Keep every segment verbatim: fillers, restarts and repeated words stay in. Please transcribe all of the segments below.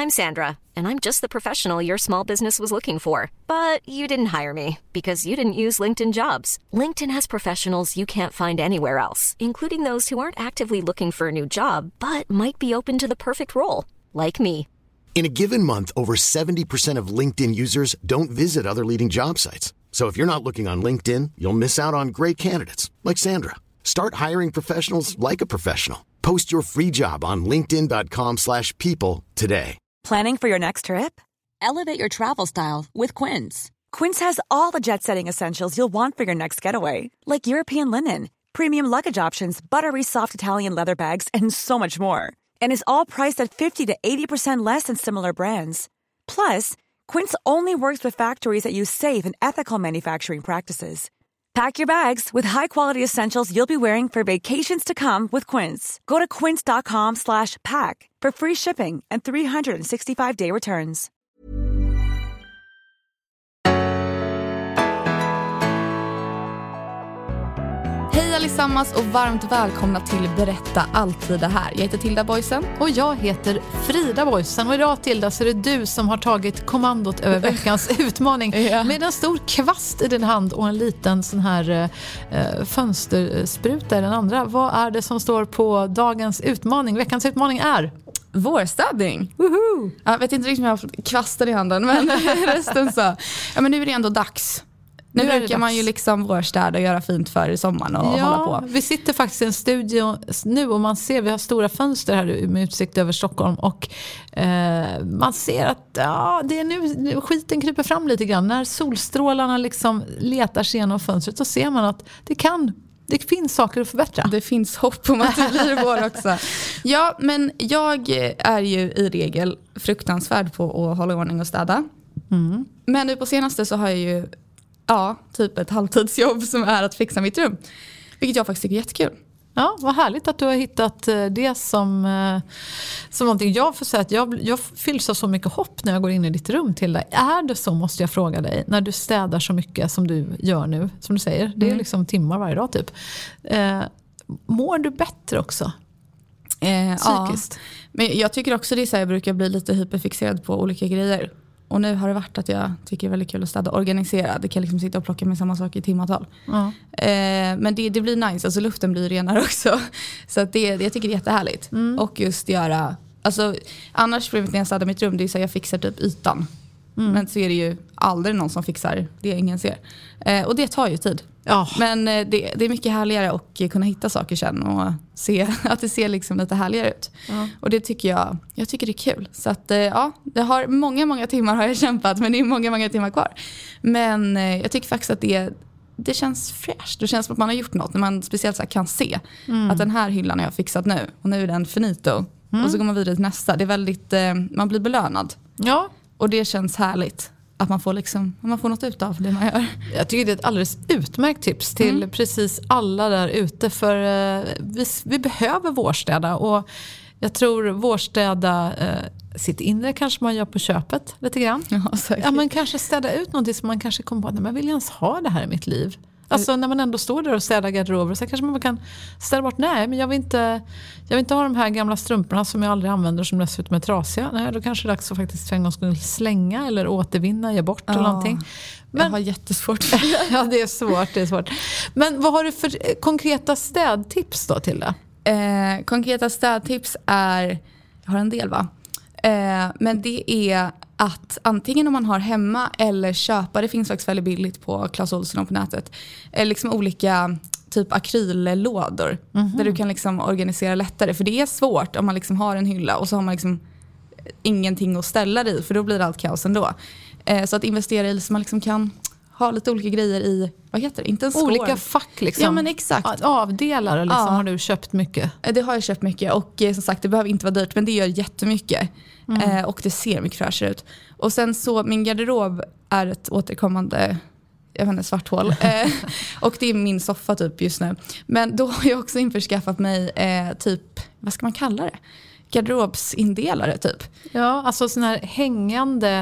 I'm Sandra, and I'm just the professional your small business was looking for. But you didn't hire me because you didn't use LinkedIn Jobs. LinkedIn has professionals you can't find anywhere else, including those who aren't actively looking for a new job, but might be open to the perfect role, like me. In a given month, over seventy percent of LinkedIn users don't visit other leading job sites. So if you're not looking on LinkedIn, you'll miss out on great candidates like Sandra. Start hiring professionals like a professional. Post your free job on linkedin dot com slash people today. Planning for your next trip? Elevate your travel style with Quince. Quince has all the jet-setting essentials you'll want for your next getaway, like European linen, premium luggage options, buttery soft Italian leather bags, and so much more. And is all priced at fifty to eighty percent less than similar brands. Plus, Quince only works with factories that use safe and ethical manufacturing practices. Pack your bags with high-quality essentials you'll be wearing for vacations to come with Quince. Go to quince dot com slash pack for free shipping and three sixty-five day returns. Hej allesammans och varmt välkomna till Berätta alltid det här. Jag heter Tilda Boysen. Och jag heter Frida Boysen. Och idag, Tilda, så är det du som har tagit kommandot över veckans utmaning. Ja. Med en stor kvast i din hand och en liten sån här eh, fönsterspruta i den andra. Vad är det som står på dagens utmaning? Veckans utmaning är... vårstädning. Woho! Jag vet inte riktigt om jag har haft kvasten i handen, men resten så. Ja, men nu är det ändå dags. Nu, nu brukar man ju liksom vårstäda och göra fint för sommaren och ja, hålla på. Vi sitter faktiskt i en studio nu och man ser, vi har stora fönster här med utsikt över Stockholm och eh, man ser att ja, det är nu skiten kryper fram lite grann. När solstrålarna liksom letar sig genom fönstret så ser man att det kan, det finns saker att förbättra. Det finns hopp om att det blir vår också. Ja, men jag är ju i regel fruktansvärd på att hålla ordning och städa. Mm. Men nu på senaste så har jag ju ja, typ ett halvtidsjobb som är att fixa mitt rum. Vilket jag faktiskt tycker är jättekul. Ja, vad härligt att du har hittat det som, som någonting. Jag får säga att jag, jag fylls av så mycket hopp när jag går in i ditt rum till dig. Är det så, måste jag fråga dig, när du städar så mycket som du gör nu, som du säger, det är liksom timmar varje dag typ. Eh, mår du bättre också? Eh, Psykiskt? Ja, men jag tycker också det är så här, jag brukar bli lite hyperfixerad på olika grejer. Och nu har det varit att jag tycker det är väldigt kul att städa organiserad. Det kan liksom sitta och plocka med samma sak i timmatal. Mm. Eh, men det, det blir nice. Alltså luften blir renare också. Så att det, jag tycker det är jättehärligt. Mm. Och just göra... Alltså, annars problemet när jag städar mitt rum, det är så att jag fixar typ ytan. Mm. Men så är det ju aldrig någon som fixar det ingen ser. Eh, och det tar ju tid. Oh. Men eh, det, det är mycket härligare att kunna hitta saker sen och se att det ser liksom lite härligare ut. Oh. Och det tycker jag, jag tycker det är kul. Så att eh, ja, det har många, många timmar har jag kämpat, men det är många, många timmar kvar. Men eh, jag tycker faktiskt att det, det känns fräscht. Det känns som att man har gjort något när man speciellt så här kan se mm. att den här hyllan har jag fixat nu och nu är den finito. Mm. Och så går man vidare till nästa. Det är väldigt, eh, man blir belönad. Ja. Och det känns härligt. Att man får, liksom, man får något ut av det man gör. Jag tycker det är ett alldeles utmärkt tips till mm. precis alla där ute. För eh, vi, vi behöver vårstäda. Och jag tror vårstäda eh, sitt inre kanske man gör på köpet lite grann. Ja, ja, men kanske städa ut någonting som man kanske kommer på att man vill ens ha det här i mitt liv. Alltså när man ändå står där och städar garderober så kanske man kan ställa bort, nej men jag vill inte jag vill inte ha de här gamla strumporna som jag aldrig använder som dessutom är trasiga. Nej, då kanske det är dags att faktiskt för en gång skulle slänga eller återvinna, ge bort ja, eller någonting. Men, jag har jättesvårt för det. Ja, det är svårt, det är svårt. Men vad har du för konkreta städtips då till det? Eh, konkreta städtips är, jag har en del va? Eh, men det är att antingen om man har hemma eller köpa, det finns faktiskt väldigt billigt på Clas Ohlson på nätet, eh, liksom olika typ akryllådor mm-hmm. där du kan liksom organisera lättare. För det är svårt om man liksom har en hylla och så har man liksom ingenting att ställa i, för då blir det allt kaos ändå. Eh, så att investera i så man liksom kan ha lite olika grejer i, vad heter det? Inte en skål. Olika fack liksom. Ja men exakt. Avdelare liksom ja. Har du köpt mycket? Det har jag köpt mycket och eh, som sagt det behöver inte vara dyrt men det gör jättemycket. Mm. Eh, och det ser mycket fräschare ut. Och sen så, min garderob är ett återkommande, jag vet inte, svart hål. eh, och det är min soffa typ just nu. Men då har jag också införskaffat mig eh, typ, vad ska man kalla det? Garderobsindelare typ. Ja, alltså sån här hängande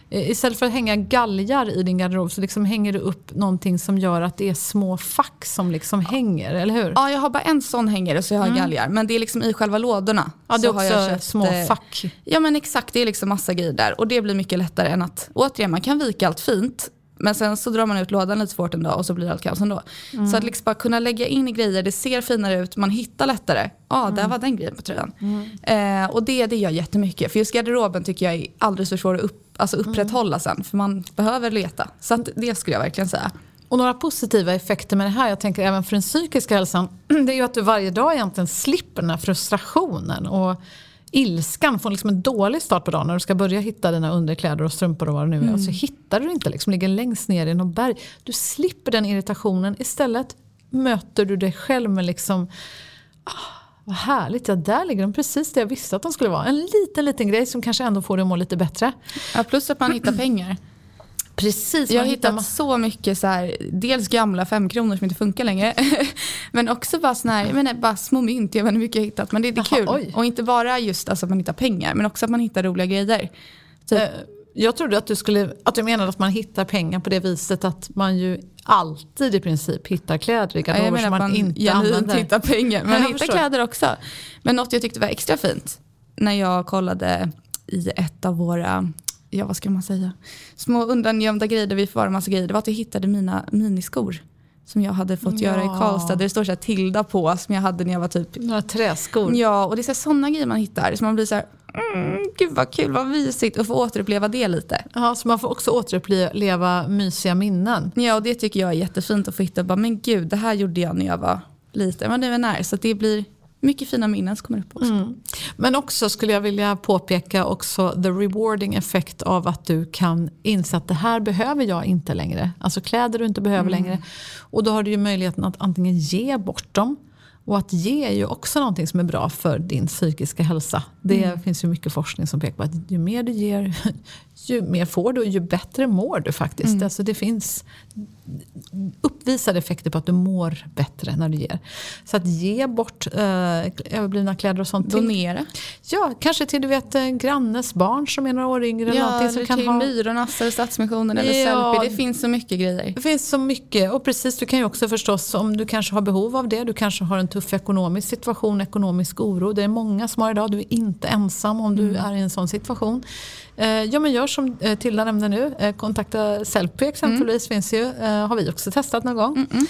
Istället för att hänga galgar i din garderob så liksom hänger du upp någonting som gör att det är små fack som liksom hänger, eller hur? Ja, jag har bara en sån hängare så jag har mm. galgar. Men det är liksom i själva lådorna. Ja, det är så också har jag köpt, små fack. Ja, men exakt. Det är liksom massa grejer där. Och det blir mycket lättare än att, återigen, man kan vika allt fint. Men sen så drar man ut lådan lite svårt en dag och så blir allt kaos ändå. Mm. Så att liksom bara kunna lägga in i grejer, det ser finare ut, man hittar lättare. Ja, ah, mm. där var den grejen på tröjan. Mm. Eh, och det, det gör jättemycket. För just garderoben tycker jag är alldeles för svår att upp, alltså upprätthålla sen. För man behöver leta. Så att det skulle jag verkligen säga. Och några positiva effekter med det här, jag tänker även för den psykiska hälsan, det är ju att du varje dag egentligen slipper den här frustrationen och ilskan får liksom en dålig start på dagen när du ska börja hitta dina underkläder och strumpor och vad det nu är. Mm. Och så hittar du inte, liksom ligger längst ner i någon berg. Du slipper den irritationen. Istället möter du dig själv med liksom, ah, vad härligt, ja där ligger de precis det jag visste att de skulle vara. En liten, liten grej som kanske ändå får dig att må lite bättre. Ja, plus att man hittar pengar. Precis. Jag har hittat man... så mycket så här, dels gamla fem kronor som inte funkar längre. Men också bara såna här, jag menar, bara små mynt, jag vet inte hur mycket jag har hittat. Men det är, det är kul. Oj. Och inte bara just alltså, att man hittar pengar, men också att man hittar roliga grejer. Typ. Uh, jag trodde att du, skulle, att du menade att man hittar pengar på det viset att man ju alltid i princip hittar kläder i garderober som man, man inte använder. Hittar pengar. Man jag hittar förstår. Kläder också. Men något jag tyckte var extra fint när jag kollade i ett av våra... Ja, vad ska man säga? Små undangömda grejer där vi får vara massa grejer. Det var att jag hittade mina miniskor som jag hade fått ja. göra i Karlstad. Där det står så här Tilda på som jag hade när jag var typ... Några träskor. Ja, och det är sådana grejer man hittar. Så man blir så här, mm, gud vad kul, vad mysigt att få återuppleva det lite. Ja, så man får också återuppleva mysiga minnen. Ja, och det tycker jag är jättefint att få hitta. Bara, men gud, det här gjorde jag när jag var liten. Men nu är när, så att det blir... mycket fina minnen som kommer upp också. Mm. Men också skulle jag vilja påpeka också the rewarding effekt av att du kan inse att det här behöver jag inte längre. Alltså kläder du inte behöver mm. längre. Och då har du ju möjligheten att antingen ge bort dem. Och att ge är ju också någonting som är bra för din psykiska hälsa. Det mm. finns ju mycket forskning som pekar på att ju mer du ger, ju mer får du och ju bättre mår du faktiskt. Mm. Alltså det finns uppvisade effekter på att du mår bättre när du ger. Så att ge bort eh, överblivna kläder och sånt. Donera. Till, ja, kanske till du vet en grannes barn som är några år yngre. Ja, eller som eller kan till ha... Myrornas eller Stadsmissionen eller ja, Sellpy. Det finns så mycket grejer. Det finns så mycket. Och precis, du kan ju också förstås om du kanske har behov av det. Du kanske har en tuff ekonomisk situation, ekonomisk oro. Det är många som har idag. Du är inte ensam om du mm. är i en sån situation. Eh, ja, men gör som eh, Tilda nämnde nu. Eh, kontakta Sellpy exempelvis mm. finns ju. Eh, har vi också testat någon gång. Mm-mm.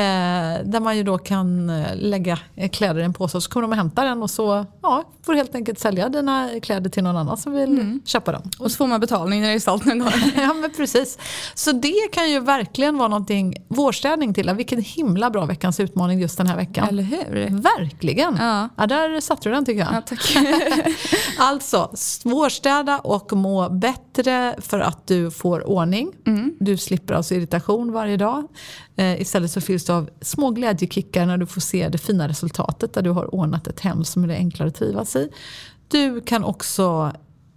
Eh, där man ju då kan lägga kläder i en påse och så kommer de och hämtar den och så ja, får du helt enkelt sälja dina kläder till någon annan som vill mm. köpa dem. Och så får man betalning när det är sålt någon gång. Ja, men precis. Så det kan ju verkligen vara någonting, vårstädning till. Vilken himla bra veckans utmaning just den här veckan. Eller hur? Verkligen. Ja. Ja, där satte du den tycker jag. Ja, tack. Alltså, vårstäda och må bättre för att du får ordning. Mm. Du slipper alltså irritation varje dag. Eh, istället så fylls det av små glädjekickar när du får se det fina resultatet där du har ordnat ett hem som är det enklare att trivas i. Du kan också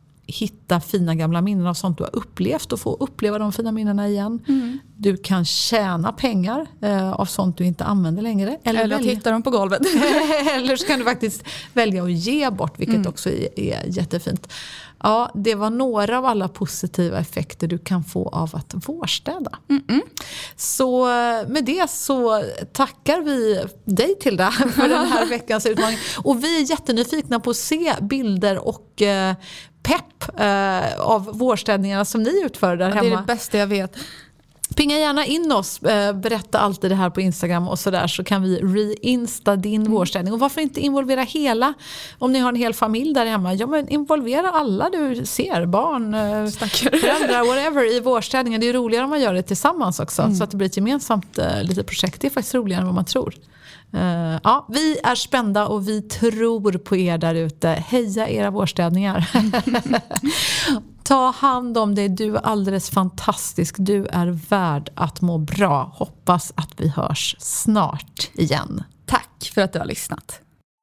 hitta fina gamla minnen av sånt du har upplevt och få uppleva de fina minnena igen. Mm. Du kan tjäna pengar eh, av sånt du inte använder längre. Eller, eller välja... hitta dem på golvet. Eller så kan du faktiskt välja att ge bort, vilket mm. också är, är jättefint. Ja, det var några av alla positiva effekter du kan få av att vårstäda. Mm-mm. Så med det så tackar vi dig Tilda för den här veckans utmaning. Och vi är jättenyfikna på att se bilder och eh, pepp eh, av vårstädningarna som ni utför där ja, hemma. Det är det bästa jag vet. Pinga gärna in oss, berätta alltid det här på Instagram och sådär så kan vi re-insta din mm. vårstädning. Och varför inte involvera hela, om ni har en hel familj där hemma, ja men involvera alla du ser, barn, Stackare. föräldrar, whatever i vårstädningen. Det är roligare om man gör det tillsammans också mm. så att det blir ett gemensamt uh, litet projekt. Det är faktiskt roligare än vad man tror. Uh, ja, vi är spända och vi tror på er där ute. Heja era vårstädningar. Ta hand om dig, du är alldeles fantastisk. Du är värd att må bra. Hoppas att vi hörs snart igen. Tack för att du har lyssnat.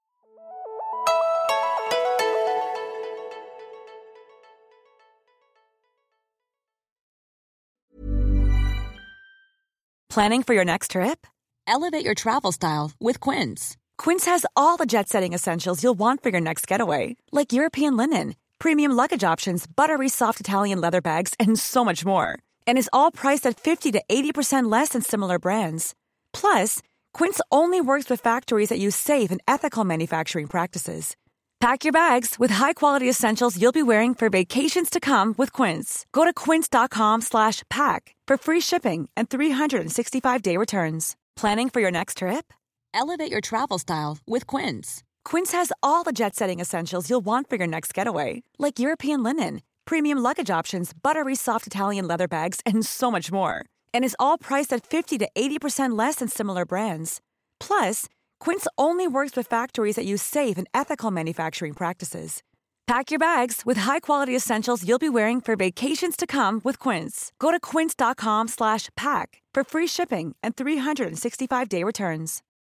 Planning for your next trip? Elevate your travel style with Quince. Quince has all the jet-setting essentials you'll want for your next getaway, like European linen, premium luggage options, buttery soft Italian leather bags, and so much more. And is all priced at fifty to eighty percent less than similar brands. Plus, Quince only works with factories that use safe and ethical manufacturing practices. Pack your bags with high-quality essentials you'll be wearing for vacations to come with Quince. Go to quince.com slash pack for free shipping and three sixty-five day returns. Planning for your next trip? Elevate your travel style with Quince. Quince has all the jet-setting essentials you'll want for your next getaway, like European linen, premium luggage options, buttery soft Italian leather bags, and so much more. And is all priced at fifty to eighty percent less than similar brands. Plus, Quince only works with factories that use safe and ethical manufacturing practices. Pack your bags with high-quality essentials you'll be wearing for vacations to come with Quince. Go to quince.com slash pack for free shipping and three sixty-five day returns.